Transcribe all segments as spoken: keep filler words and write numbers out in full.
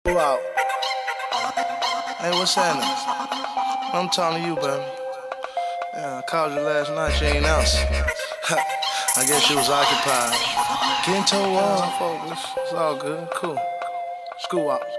out. Hey, what's happening? I'm talking to you, baby. Yeah, I called you last night, she ain't answer. I guess she was occupied. Getting toe off, focus. It's all good, cool. School out.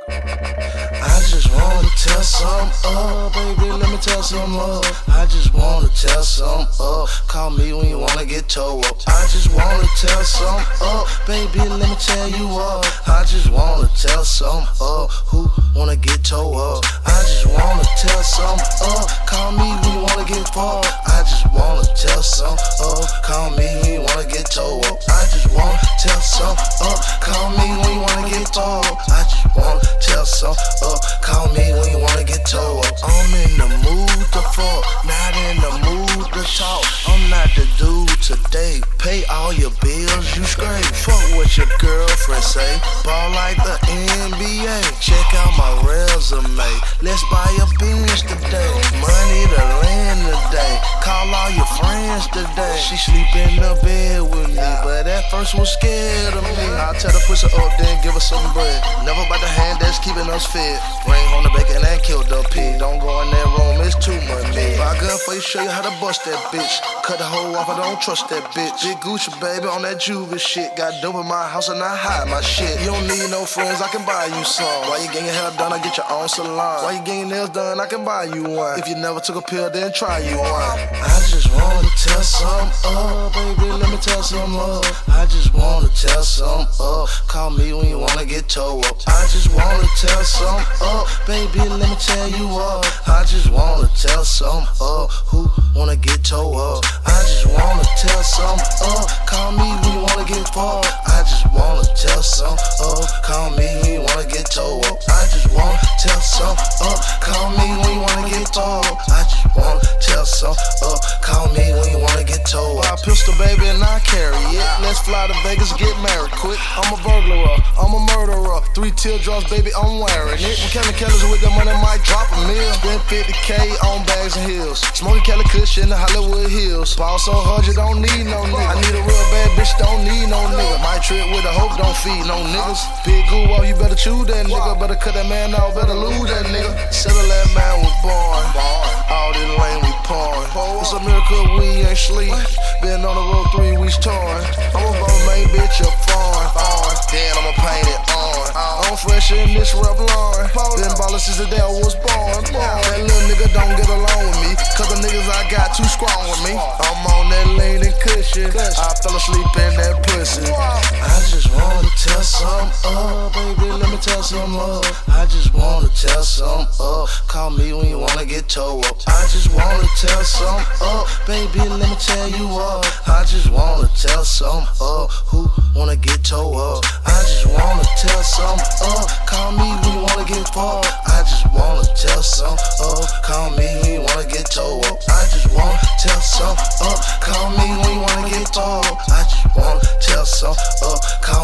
I just wanna tell something up, baby, let me tell something up. I just wanna tell something up. Call me when you wanna get toe up. I just wanna tell something up, baby, let me tell you up. I just wanna tell something up. Who wanna get toe up? I just wanna tell something up. Call me when you wanna get fucked. I just wanna tell something up. Call me when you wanna get toe up. I just wanna tell something up. Call me when you wanna get fucked. I just wanna tell something up. Call me when you wanna get toe up. I'm in the mood to fuck, not in the mood to talk. I'm not the dude today. Pay all your bills, you straight. Fuck what your girlfriend say. Ball like the N B A. Check out my resume. Let's buy a Benz today. Money to land today. Call all your friends today. She sleep in the bed with me, but at first was scared of me. I'll tell her push her up, then give her some bread. Never by the hand that's keeping us fed. Bring home the bacon and kill the pig. Don't go in that room, it's too much. Buy a gun for you, show you how to bust that bitch. Cut the hoe off, I don't trust that bitch. Big Gucci, baby, on that juvie shit. Got dope in my house and I hide my shit. You don't need no friends, I can buy you some. Why you getting your hair done, I get your own salon. Why you getting your nails done, I can buy you one. If you never took a pill, then try you one. I just wanna tell something up, baby, let me tell something up. I just wanna tell something up. Call me when you wanna get toe up. I just wanna tell something up, baby, let me tell you up. I just wanna tell something up. Who wanna get toe up? I just wanna tell something up. Call me when you wanna get fucked. I just wanna tell something up. Call me when you wanna get toe up. I just wanna tell something up. Call me when you wanna get fucked. I just wanna tell something up. Call me when you wanna get toe up. I pistol, baby, and I carry it. Let's fly to Vegas, get married quick. I'm a burglar, I'm a murderer. Three teardrops, baby, I'm wearing it. When Kelly Kelly's with the money, might drop a meal. Spend fifty K on bags and heels. Smoking Kelly Kush in the Hollywood Hills. Ball so hard, you don't need no nigga. I need a real bad bitch, don't need no nigga. My trip with a hope, don't feed no niggas. Big goo, well, you better chew that nigga. Better cut that man out, better lose that nigga. Settle that man was born. All this lane we pouring. It's a miracle we ain't sleep. Been on the road three weeks torn. I'm a bum, main bitch, a foreign. Then I'ma paint it on. I'm fresh in this Revlon. Been ballin' since the day I was born. That little nigga don't get along with me, cause the niggas I got too strong with me. I'm on that lean and cushion. I fell asleep in that pussy. I just wanna tell something up, baby, let me tell something up. I just wanna tell something up. Call me when you wanna get toe up. I just wanna tell something up, baby, let me tell you up. I just wanna tell something up. Who wanna get toe up? I just wanna tell something up. Call me when you wanna get fucked. I just wanna tell something up. Call me when you wanna get toe up. I just wanna tell something up. Call me when you wanna get fucked. I just wanna tell something up. Call